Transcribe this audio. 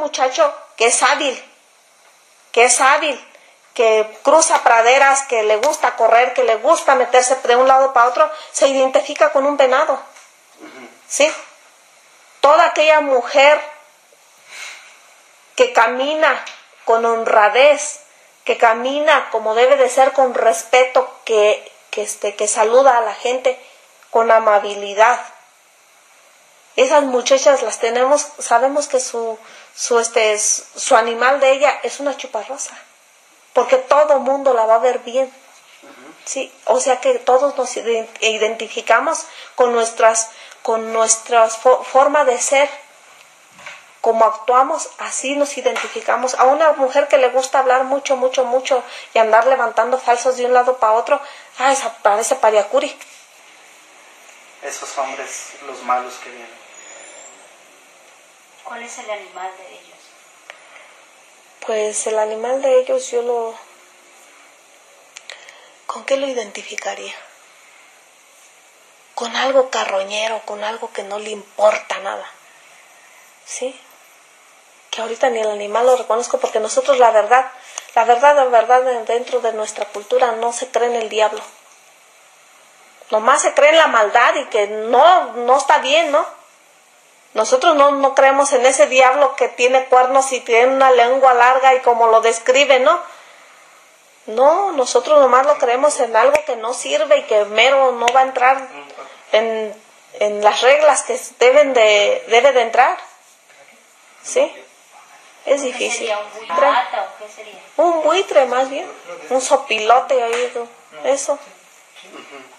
muchacho que es hábil, que cruza praderas, que le gusta correr, que le gusta meterse de un lado para otro, se identifica con un venado. ¿Sí? Toda aquella mujer que camina con honradez, que camina como debe de ser, con respeto, que saluda a la gente con amabilidad. Esas muchachas las tenemos, sabemos que su animal de ella es una chuparrosa, porque todo mundo la va a ver bien. Sí, o sea que todos nos identificamos con nuestra forma de ser, como actuamos, así nos identificamos. A una mujer que le gusta hablar mucho y andar levantando falsos de un lado para otro, esa parece pariacuri. Esos hombres, los malos que vienen. ¿Cuál es el animal de ellos? Pues el animal de ellos ¿con qué lo identificaría? Con algo carroñero, con algo que no le importa nada. ¿Sí? Que ahorita ni el animal lo reconozco, porque nosotros la verdad, dentro de nuestra cultura no se cree en el diablo. Nomás se cree en la maldad y que no está bien, ¿no? Nosotros no creemos en ese diablo que tiene cuernos y tiene una lengua larga y como lo describe, ¿no? No, nosotros nomás lo creemos en algo que no sirve y que mero no va a entrar en las reglas que debe de entrar. ¿Sí? Es difícil. ¿Qué sería, un buitrata o qué sería? Un buitre más bien, un sopilote, oído, eso.